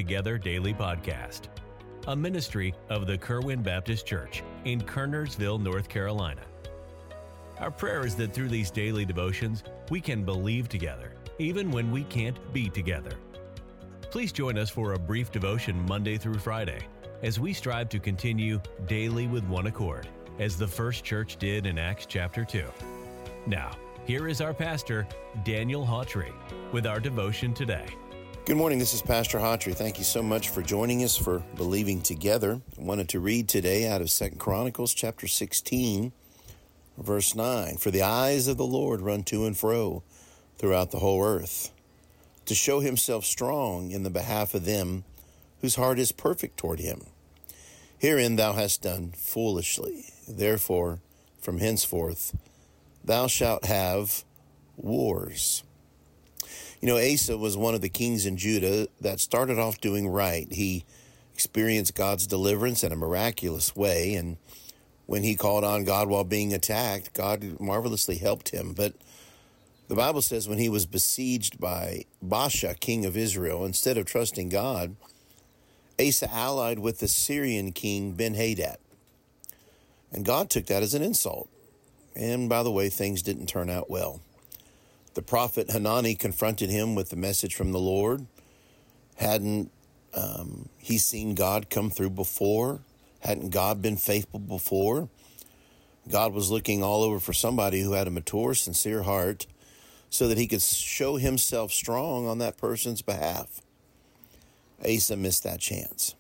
Together Daily Podcast, a ministry of the Kerwin Baptist Church in Kernersville, North Carolina. Our prayer is that through these daily devotions, we can believe together, even when we can't be together. Please join us for a brief devotion Monday through Friday as we strive to continue daily with one accord, as the first church did in Acts chapter 2. Now, here is our pastor, Daniel Hawtrey, with our devotion today. Good morning, this is Pastor Hawtrey. Thank you so much for joining us for Believing Together. I wanted to read today out of 2 Chronicles chapter 16, verse 9. For the eyes of the Lord run to and fro throughout the whole earth, to show himself strong in the behalf of them whose heart is perfect toward him. Herein thou hast done foolishly. Therefore, from henceforth, thou shalt have wars. You know, Asa was one of the kings in Judah that started off doing right. He experienced God's deliverance in a miraculous way, and when he called on God while being attacked, God marvelously helped him. But the Bible says when he was besieged by Baasha, king of Israel, instead of trusting God, Asa allied with the Syrian king Ben-Hadad. And God took that as an insult. And by the way, things didn't turn out well. The prophet Hanani confronted him with the message from the Lord. Hadn't he seen God come through before? Hadn't God been faithful before? God was looking all over for somebody who had a mature, sincere heart so that he could show himself strong on that person's behalf. Asa missed that chance.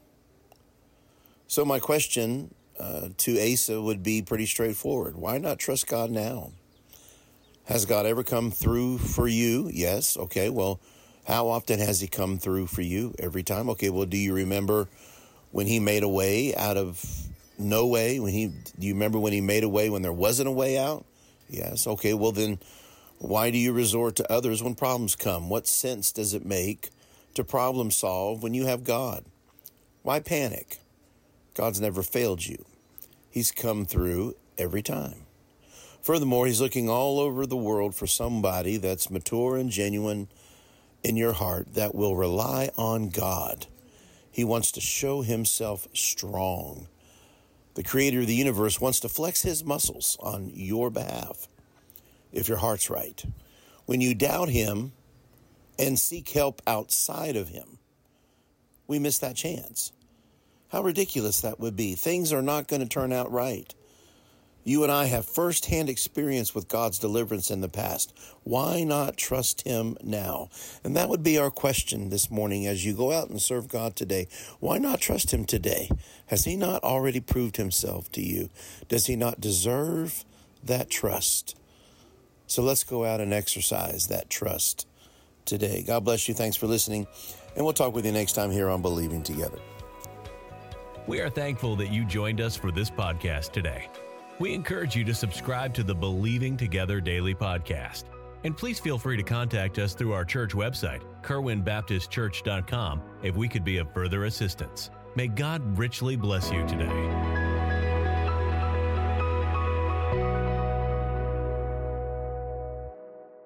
So my question to Asa would be pretty straightforward. Why not trust God now? Has God ever come through for you? Yes. Okay. Well, how often has he come through for you? Every time? Okay. Well, do you remember when he made a way out of no way? Do you remember when he made a way when there wasn't a way out? Yes. Okay. Well, then why do you resort to others when problems come? What sense does it make to problem solve when you have God? Why panic? God's never failed you. He's come through every time. Furthermore, he's looking all over the world for somebody that's mature and genuine in your heart that will rely on God. He wants to show himself strong. The creator of the universe wants to flex his muscles on your behalf if your heart's right. When you doubt him and seek help outside of him, we miss that chance. How ridiculous that would be. Things are not going to turn out right. You and I have firsthand experience with God's deliverance in the past. Why not trust him now? And that would be our question this morning as you go out and serve God today. Why not trust him today? Has he not already proved himself to you? Does he not deserve that trust? So let's go out and exercise that trust today. God bless you. Thanks for listening. And we'll talk with you next time here on Believing Together. We are thankful that you joined us for this podcast today. We encourage you to subscribe to the Believing Together Daily Podcast. And please feel free to contact us through our church website, kerwinbaptistchurch.com, if we could be of further assistance. May God richly bless you today.